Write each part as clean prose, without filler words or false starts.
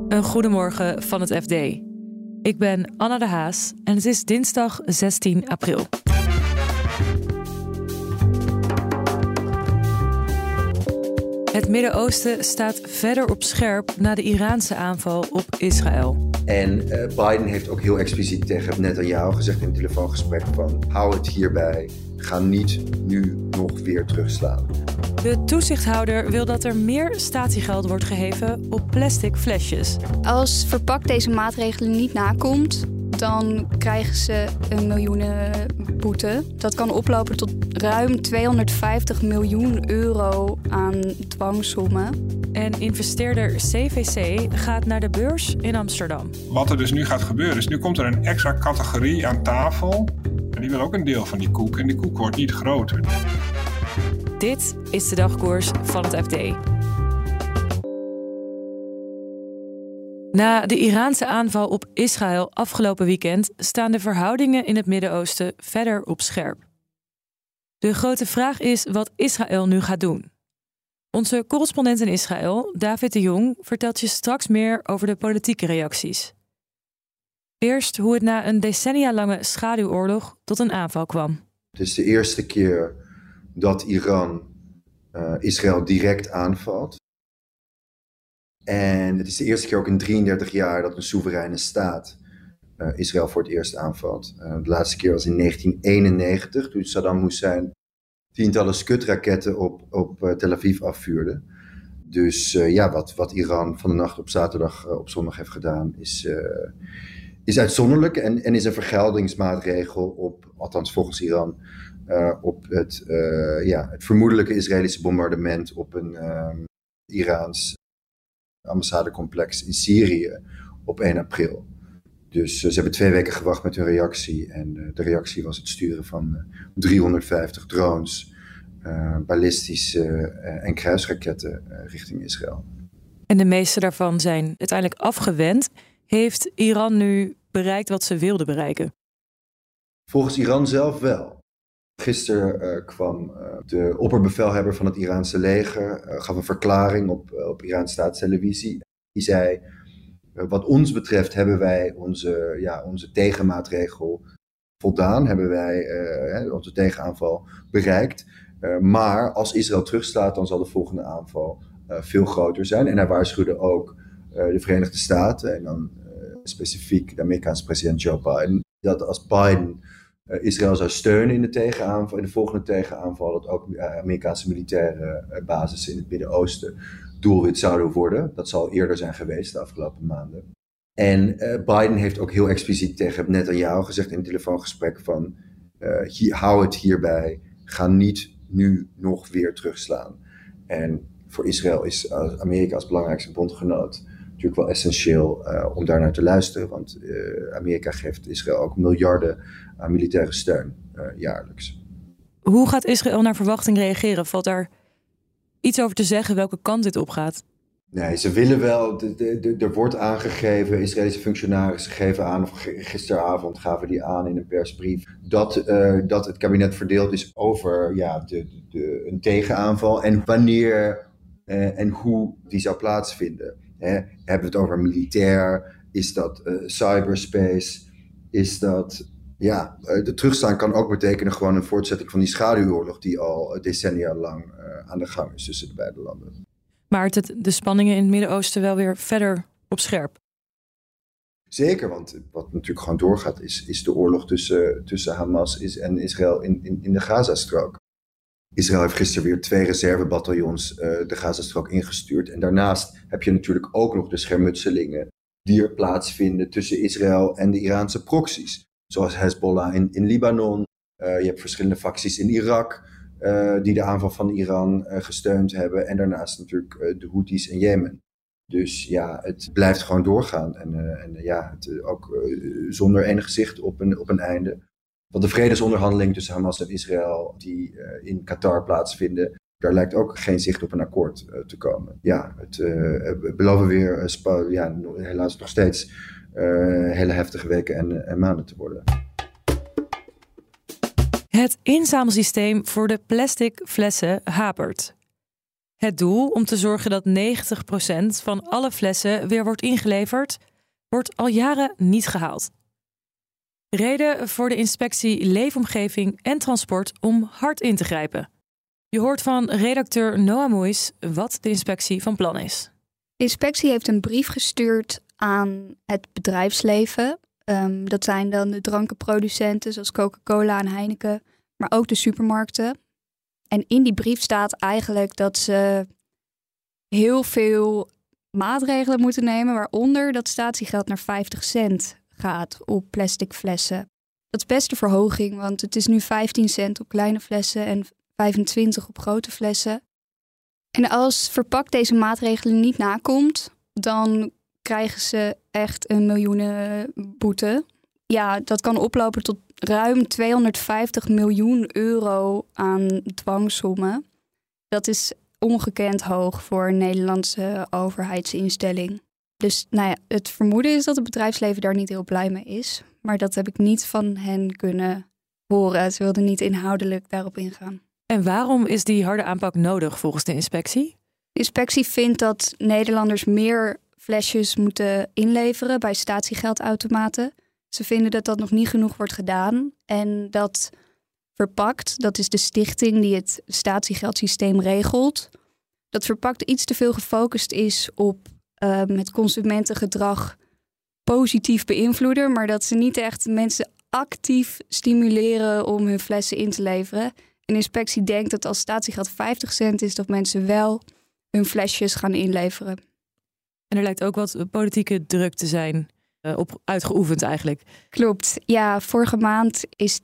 Een goedemorgen van het FD. Ik ben Anna de Haas en het is dinsdag 16 april. Het Midden-Oosten staat verder op scherp na de Iraanse aanval op Israël. En Biden heeft ook heel expliciet tegen Netanyahu gezegd in een telefoongesprek van hou het hierbij, ga niet nu nog weer terugslaan. De toezichthouder wil dat er meer statiegeld wordt geheven op plastic flesjes. Als Verpakt deze maatregelen niet nakomt, dan krijgen ze een miljoenenboete. Dat kan oplopen tot ruim 250 miljoen euro aan dwangsommen. En investeerder CVC gaat naar de beurs in Amsterdam. Wat er dus nu gaat gebeuren is, nu komt er een extra categorie aan tafel. En die wil ook een deel van die koek. En die koek wordt niet groter. Dit is de dagkoers van het FD. Na de Iraanse aanval op Israël afgelopen weekend staan de verhoudingen in het Midden-Oosten verder op scherp. De grote vraag is wat Israël nu gaat doen. Onze correspondent in Israël, David de Jong, vertelt je straks meer over de politieke reacties. Eerst hoe het na een decennia lange schaduwoorlog tot een aanval kwam. Het is de eerste keer dat Iran Israël direct aanvalt. En het is de eerste keer ook in 33 jaar dat een soevereine staat Israël voor het eerst aanvalt. De laatste keer was in 1991, toen Saddam Hussein tientallen Scud-raketten op Tel Aviv afvuurde. Dus wat Iran van de nacht op zaterdag op zondag heeft gedaan is uitzonderlijk en is een vergeldingsmaatregel op, althans volgens Iran, op het vermoedelijke Israëlische bombardement op een Iraans ambassadecomplex in Syrië op 1 april. Dus ze hebben 2 weken gewacht met hun reactie. En de reactie was het sturen van 350 drones, ballistische en kruisraketten richting Israël. En de meeste daarvan zijn uiteindelijk afgewend. Heeft Iran nu bereikt wat ze wilden bereiken? Volgens Iran zelf wel. Gisteren kwam de opperbevelhebber van het Iraanse leger, gaf een verklaring op Iraanse staatstelevisie. Die zei, wat ons betreft hebben wij onze tegenmaatregel voldaan, hebben wij onze tegenaanval bereikt. Maar als Israël terugslaat, dan zal de volgende aanval veel groter zijn. En hij waarschuwde ook de Verenigde Staten en dan specifiek de Amerikaanse president Joe Biden, dat als Biden Israël zou steunen in de volgende tegenaanval, dat ook Amerikaanse militaire bases in het Midden-Oosten doelwit zouden worden. Dat zal eerder zijn geweest de afgelopen maanden. En Biden heeft ook heel expliciet tegen Netanyahu gezegd in een telefoongesprek van hou het hierbij, ga niet nu nog weer terugslaan. En voor Israël is Amerika als belangrijkste bondgenoot natuurlijk wel essentieel om daar naar te luisteren, want Amerika geeft Israël ook miljarden aan militaire steun jaarlijks. Hoe gaat Israël naar verwachting reageren? Valt daar iets over te zeggen welke kant dit opgaat? Nee, ze willen wel. Er wordt aangegeven, Israëlische functionarissen geven aan, of gisteravond gaven die aan in een persbrief, dat het kabinet verdeeld is over een tegenaanval en wanneer en hoe die zou plaatsvinden. Hebben we het over militair? Is dat cyberspace? Is dat... de terugslaan kan ook betekenen gewoon een voortzetting van die schaduwoorlog die al decennia lang aan de gang is tussen de beide landen. Maar het de spanningen in het Midden-Oosten wel weer verder op scherp? Zeker, want wat natuurlijk gewoon doorgaat is de oorlog tussen Hamas en Israël in de Gazastrook. Israël heeft gisteren weer 2 reservebataljons de Gazastrook ingestuurd. En daarnaast heb je natuurlijk ook nog de schermutselingen die er plaatsvinden tussen Israël en de Iraanse proxies. Zoals Hezbollah in Libanon. Je hebt verschillende facties in Irak die de aanval van Iran gesteund hebben. En daarnaast natuurlijk de Houthis in Jemen. Dus het blijft gewoon doorgaan. Ook zonder enig zicht op een einde. Want de vredesonderhandelingen tussen Hamas en Israël die in Qatar plaatsvinden, daar lijkt ook geen zicht op een akkoord te komen. Het beloven weer helaas nog steeds hele heftige weken en maanden te worden. Het inzamelsysteem voor de plastic flessen hapert. Het doel om te zorgen dat 90% van alle flessen weer wordt ingeleverd, wordt al jaren niet gehaald. Reden voor de inspectie Leefomgeving en Transport om hard in te grijpen. Je hoort van redacteur Noah Moeis wat de inspectie van plan is. De inspectie heeft een brief gestuurd aan het bedrijfsleven. Dat zijn dan de drankenproducenten zoals Coca-Cola en Heineken, maar ook de supermarkten. En in die brief staat eigenlijk dat ze heel veel maatregelen moeten nemen, waaronder dat statiegeld naar 50 cent gaat op plastic flessen. Dat is best een verhoging, want het is nu 15 cent op kleine flessen en 25 op grote flessen. En als Verpakt deze maatregelen niet nakomt, dan krijgen ze echt een miljoenenboete. Ja, dat kan oplopen tot ruim 250 miljoen euro aan dwangsommen. Dat is ongekend hoog voor een Nederlandse overheidsinstelling. Dus het vermoeden is dat het bedrijfsleven daar niet heel blij mee is. Maar dat heb ik niet van hen kunnen horen. Ze wilden niet inhoudelijk daarop ingaan. En waarom is die harde aanpak nodig volgens de inspectie? De inspectie vindt dat Nederlanders meer flesjes moeten inleveren bij statiegeldautomaten. Ze vinden dat dat nog niet genoeg wordt gedaan. En dat Verpakt, dat is de stichting die het statiegeldsysteem regelt, dat Verpakt iets te veel gefocust is op het consumentengedrag positief beïnvloeden, maar dat ze niet echt mensen actief stimuleren om hun flessen in te leveren. Een inspectie denkt dat als statiegeld 50 cent is, dat mensen wel hun flesjes gaan inleveren. En er lijkt ook wat politieke druk te zijn op uitgeoefend eigenlijk. Klopt. Ja, vorige maand is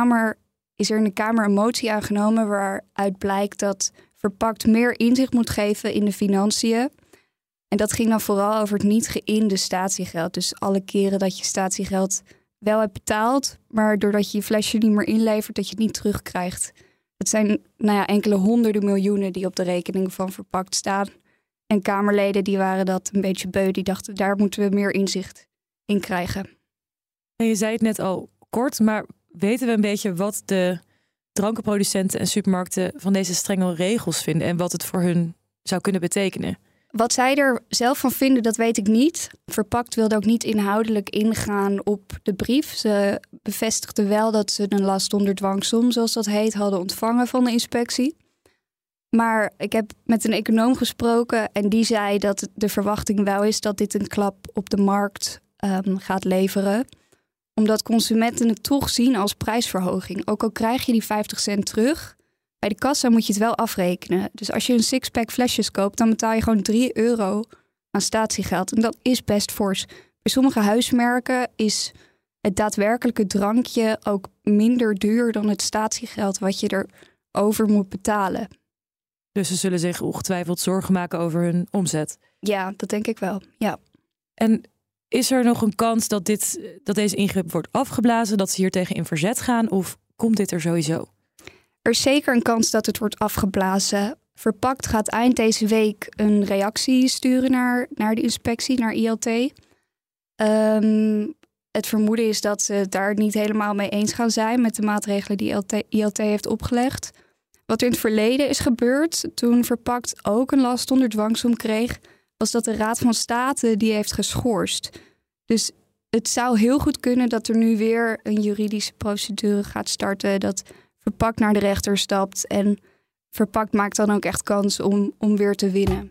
er in de Kamer een motie aangenomen waaruit blijkt dat Verpakt meer inzicht moet geven in de financiën. En dat ging dan vooral over het niet geïnde statiegeld. Dus alle keren dat je statiegeld wel hebt betaald, maar doordat je je flesje niet meer inlevert, dat je het niet terugkrijgt. Het zijn enkele honderden miljoenen die op de rekening van Verpakt staan. En Kamerleden die waren dat een beetje beu. Die dachten, daar moeten we meer inzicht in krijgen. En je zei het net al kort, maar weten we een beetje wat de drankenproducenten en supermarkten van deze strenge regels vinden en wat het voor hun zou kunnen betekenen? Wat zij er zelf van vinden, dat weet ik niet. Verpakt wilde ook niet inhoudelijk ingaan op de brief. Ze bevestigden wel dat ze een last onder dwangsom, zoals dat heet, hadden ontvangen van de inspectie. Maar ik heb met een econoom gesproken en die zei dat de verwachting wel is dat dit een klap op de markt gaat leveren. Omdat consumenten het toch zien als prijsverhoging. Ook al krijg je die 50 cent terug, bij de kassa moet je het wel afrekenen. Dus als je een sixpack flesjes koopt, dan betaal je gewoon €3 aan statiegeld. En dat is best fors. Bij sommige huismerken is het daadwerkelijke drankje ook minder duur dan het statiegeld wat je erover moet betalen. Dus ze zullen zich ongetwijfeld zorgen maken over hun omzet. Ja, dat denk ik wel, ja. En is er nog een kans dat deze ingreep wordt afgeblazen, dat ze hier tegen in verzet gaan, of komt dit er sowieso? Er is zeker een kans dat het wordt afgeblazen. Verpakt gaat eind deze week een reactie sturen naar de inspectie, naar ILT. Het vermoeden is dat ze het daar niet helemaal mee eens gaan zijn met de maatregelen die ILT heeft opgelegd. Wat er in het verleden is gebeurd, toen Verpakt ook een last onder dwangsom kreeg, was dat de Raad van State die heeft geschorst. Dus het zou heel goed kunnen dat er nu weer een juridische procedure gaat starten, dat Verpakt naar de rechter stapt en Verpakt maakt dan ook echt kans om weer te winnen.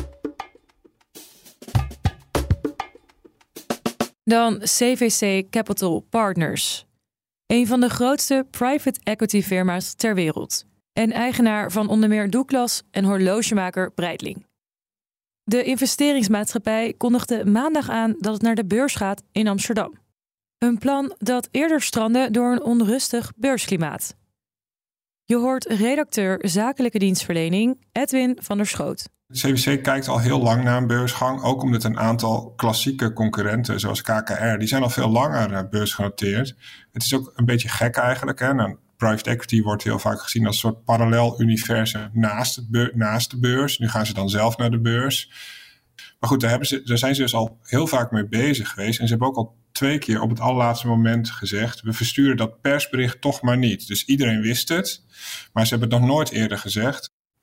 Dan CVC Capital Partners. Een van de grootste private equity firma's ter wereld. En eigenaar van onder meer Douglas en horlogemaker Breitling. De investeringsmaatschappij kondigde maandag aan dat het naar de beurs gaat in Amsterdam. Een plan dat eerder strandde door een onrustig beursklimaat. Je hoort redacteur zakelijke dienstverlening Edwin van der Schoot. CVC kijkt al heel lang naar een beursgang, ook omdat een aantal klassieke concurrenten zoals KKR, die zijn al veel langer beursgenoteerd. Het is ook een beetje gek eigenlijk. Hè? Nou, private equity wordt heel vaak gezien als een soort parallel universum naast de beurs. Nu gaan ze dan zelf naar de beurs. Maar goed, daar zijn ze dus al heel vaak mee bezig geweest. En ze hebben ook al 2 keer op het allerlaatste moment gezegd, we versturen dat persbericht toch maar niet. Dus iedereen wist het, maar ze hebben het nog nooit eerder gezegd.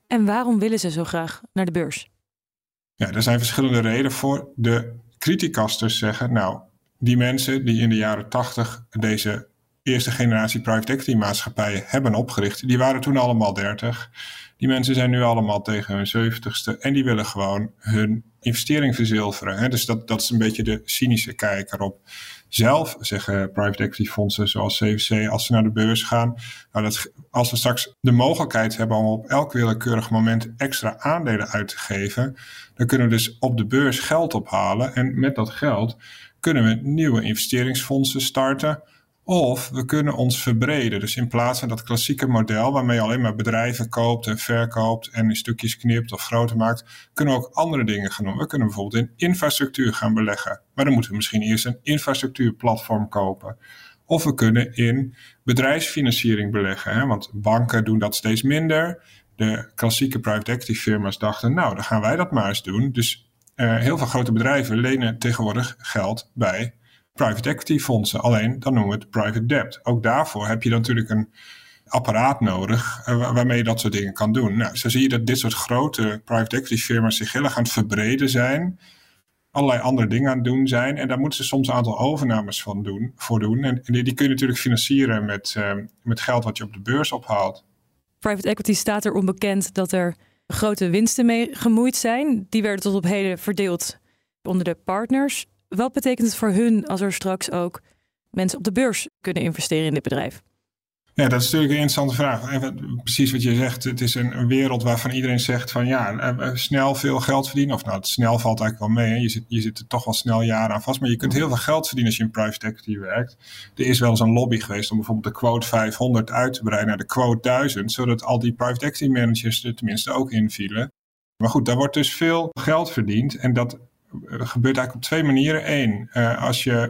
En waarom willen ze zo graag naar de beurs? Ja, er zijn verschillende redenen voor. De criticasters zeggen, nou, die mensen die in de jaren 80 deze eerste generatie private equity maatschappijen hebben opgericht, die waren toen allemaal 30. Die mensen zijn nu allemaal tegen hun 70ste en die willen gewoon hun investering verzilveren. Hè? Dus dat is een beetje de cynische kijk erop. Zelf zeggen private equity fondsen zoals CVC, als ze naar de beurs gaan, nou als we straks de mogelijkheid hebben om op elk willekeurig moment extra aandelen uit te geven, dan kunnen we dus op de beurs geld ophalen en met dat geld kunnen we nieuwe investeringsfondsen starten. Of we kunnen ons verbreden. Dus in plaats van dat klassieke model waarmee je alleen maar bedrijven koopt en verkoopt en in stukjes knipt of groter maakt, kunnen we ook andere dingen gaan doen. We kunnen bijvoorbeeld in infrastructuur gaan beleggen. Maar dan moeten we misschien eerst een infrastructuurplatform kopen. Of we kunnen in bedrijfsfinanciering beleggen. Hè? Want banken doen dat steeds minder. De klassieke private equity firma's dachten, nou, dan gaan wij dat maar eens doen. Dus heel veel grote bedrijven lenen tegenwoordig geld bij private equity fondsen. Alleen, dan noemen we het private debt. Ook daarvoor heb je dan natuurlijk een apparaat nodig waarmee je dat soort dingen kan doen. Nou, zo zie je dat dit soort grote private equity firma's zich heel erg aan het verbreden zijn. Allerlei andere dingen aan het doen zijn. En daar moeten ze soms een aantal overnames voor doen. En die kun je natuurlijk financieren met geld wat je op de beurs ophaalt. Private equity staat er onbekend dat er grote winsten mee gemoeid zijn. Die werden tot op heden verdeeld onder de partners. Wat betekent het voor hun als er straks ook mensen op de beurs kunnen investeren in dit bedrijf? Ja, dat is natuurlijk een interessante vraag. Precies wat je zegt, het is een wereld waarvan iedereen zegt van snel veel geld verdienen. Of nou, het snel valt eigenlijk wel mee. Hè. Je zit er toch wel snel jaren aan vast. Maar je kunt heel veel geld verdienen als je in private equity werkt. Er is wel eens een lobby geweest om bijvoorbeeld de quote 500 uit te breiden naar de quote 1000. Zodat al die private equity managers er tenminste ook in vielen. Maar goed, daar wordt dus veel geld verdiend. En dat gebeurt eigenlijk op twee manieren. Eén, als je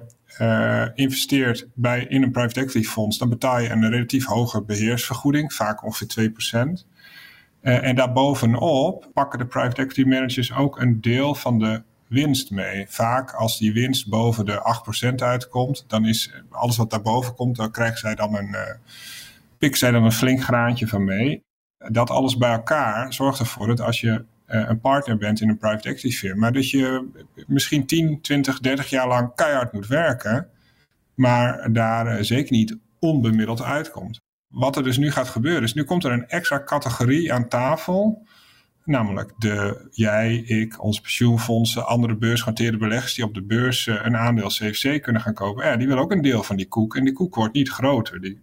investeert in een private equity fonds, dan betaal je een relatief hoge beheersvergoeding, vaak ongeveer 2%. En daarbovenop pakken de private equity managers ook een deel van de winst mee. Vaak als die winst boven de 8% uitkomt, dan is alles wat daarboven komt, dan pikken zij dan een flink graantje van mee. Dat alles bij elkaar zorgt ervoor dat als je een partner bent in een private equity firma, dat je misschien 10, 20, 30 jaar lang keihard moet werken, maar daar zeker niet onbemiddeld uitkomt. Wat er dus nu gaat gebeuren is, nu komt er een extra categorie aan tafel, namelijk jij, ik, onze pensioenfondsen, andere beursgenoteerde beleggers die op de beurs een aandeel CVC kunnen gaan kopen. Ja, die willen ook een deel van die koek en die koek wordt niet groter.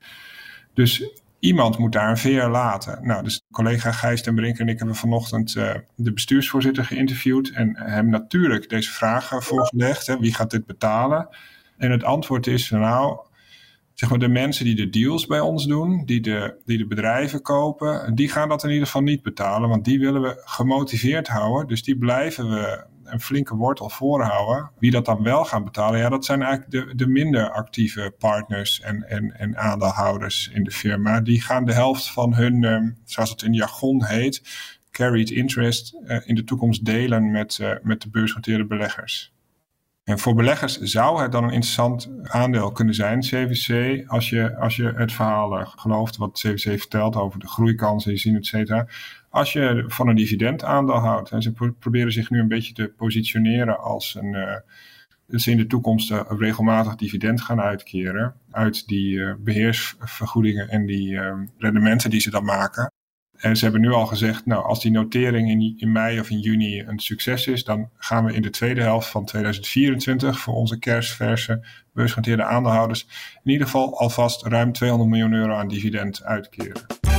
Dus iemand moet daar een veer laten. Nou, dus collega Gijs ten Brink en ik hebben vanochtend de bestuursvoorzitter geïnterviewd en hem natuurlijk deze vragen voorgelegd. Hè, wie gaat dit betalen? En het antwoord is, zeg maar de mensen die de deals bij ons doen, die de bedrijven kopen, die gaan dat in ieder geval niet betalen, want die willen we gemotiveerd houden. Dus die blijven we een flinke wortel voorhouden. Wie dat dan wel gaan betalen, ja, dat zijn eigenlijk de minder actieve partners en aandeelhouders in de firma. Die gaan de helft van hun, zoals het in jargon heet, carried interest in de toekomst delen met de beursgenoteerde beleggers. En voor beleggers zou het dan een interessant aandeel kunnen zijn, CVC, als je het verhaal gelooft wat CVC vertelt over de groeikansen, je ziet et cetera. Als je van een dividendaandeel houdt, en ze proberen zich nu een beetje te positioneren als dat ze in de toekomst regelmatig dividend gaan uitkeren uit die beheersvergoedingen en die rendementen die ze dan maken. En ze hebben nu al gezegd, nou, als die notering in mei of in juni een succes is, dan gaan we in de tweede helft van 2024 voor onze kerstverse beursgenoteerde aandeelhouders in ieder geval alvast ruim €200 miljoen aan dividend uitkeren.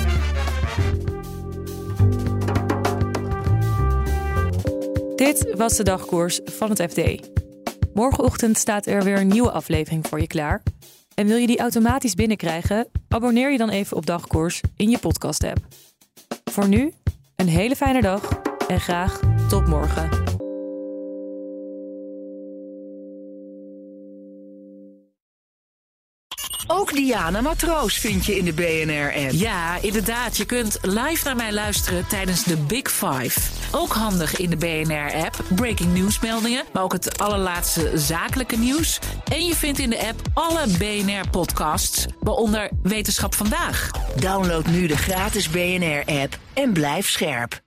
Dit was de dagkoers van het FD. Morgenochtend staat er weer een nieuwe aflevering voor je klaar. En wil je die automatisch binnenkrijgen? Abonneer je dan even op Dagkoers in je podcast-app. Voor nu, een hele fijne dag en graag tot morgen. Ook Diana Matroos vind je in de BNR-app. Ja, inderdaad. Je kunt live naar mij luisteren tijdens de Big Five. Ook handig in de BNR-app. Breaking nieuwsmeldingen, maar ook het allerlaatste zakelijke nieuws. En je vindt in de app alle BNR-podcasts, waaronder Wetenschap Vandaag. Download nu de gratis BNR-app en blijf scherp.